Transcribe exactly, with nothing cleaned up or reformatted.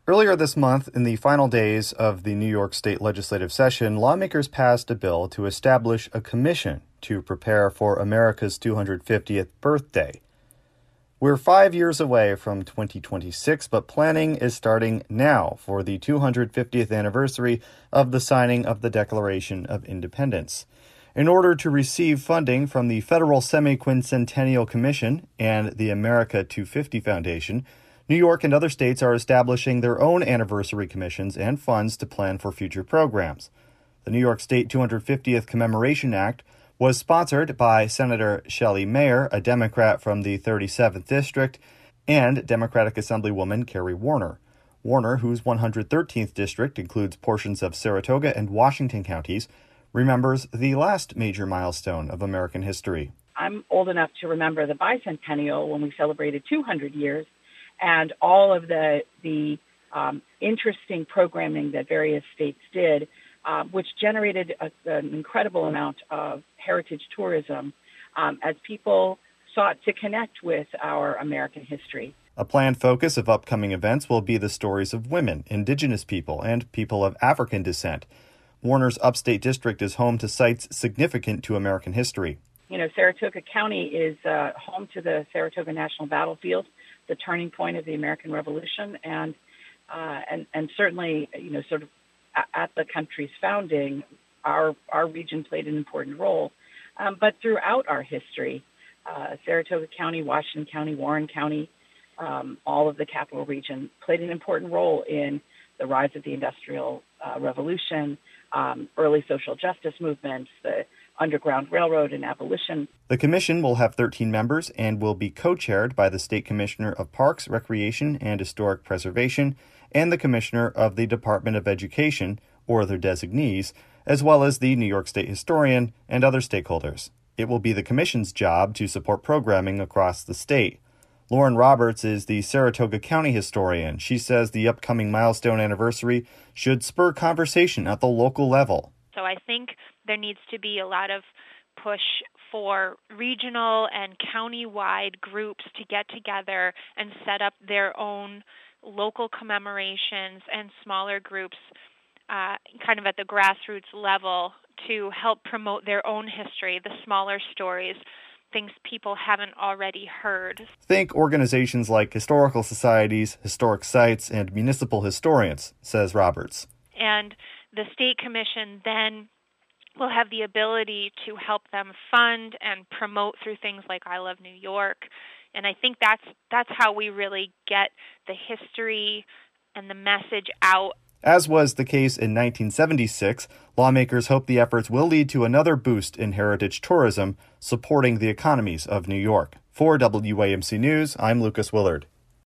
Earlier this month, in the final days of the New York State legislative session, lawmakers passed a bill to establish a commission to prepare for America's two hundred fiftieth birthday. We're five years away from twenty twenty-six, but planning is starting now for the two hundred fiftieth anniversary of the signing of the Declaration of Independence. In order to receive funding from the Federal Semi-Quincentennial Commission and the America two fifty Foundation, New York and other states are establishing their own anniversary commissions and funds to plan for future programs. The New York State two hundred fiftieth Commemoration Act was sponsored by Senator Shelley Mayer, a Democrat from the thirty-seventh District, and Democratic Assemblywoman Kerry Warner. Warner, whose one hundred thirteenth District includes portions of Saratoga and Washington counties, remembers the last major milestone of American history. I'm old enough to remember the bicentennial when we celebrated two hundred years. And all of the the um, interesting programming that various states did, uh, which generated a, an incredible amount of heritage tourism um, as people sought to connect with our American history. A planned focus of upcoming events will be the stories of women, indigenous people, and people of African descent. Warner's upstate district is home to sites significant to American history. You know, Saratoga County is uh, home to the Saratoga National Battlefield, the turning point of the American Revolution, and uh, and and certainly, you know, sort of at the country's founding, our our region played an important role. Um, but throughout our history, uh, Saratoga County, Washington County, Warren County, um, all of the Capital Region played an important role in the rise of the Industrial uh, Revolution, um, early social justice movements, the Underground Railroad, and abolition. The commission will have thirteen members and will be co-chaired by the State Commissioner of Parks, Recreation, and Historic Preservation and the Commissioner of the Department of Education, or their designees, as well as the New York State Historian and other stakeholders. It will be the commission's job to support programming across the state. Lauren Roberts is the Saratoga County historian. She says the upcoming milestone anniversary should spur conversation at the local level. So I think there needs to be a lot of push for regional and county-wide groups to get together and set up their own local commemorations, and smaller groups uh, kind of at the grassroots level to help promote their own history, the smaller stories, things people haven't already heard. Think organizations like historical societies, historic sites, and municipal historians, says Roberts. And the State Commission then will have the ability to help them fund and promote through things like I Love New York. And I think that's that's how we really get the history and the message out. As was the case in nineteen seventy-six, lawmakers hope the efforts will lead to another boost in heritage tourism, supporting the economies of New York. For W A M C News, I'm Lucas Willard.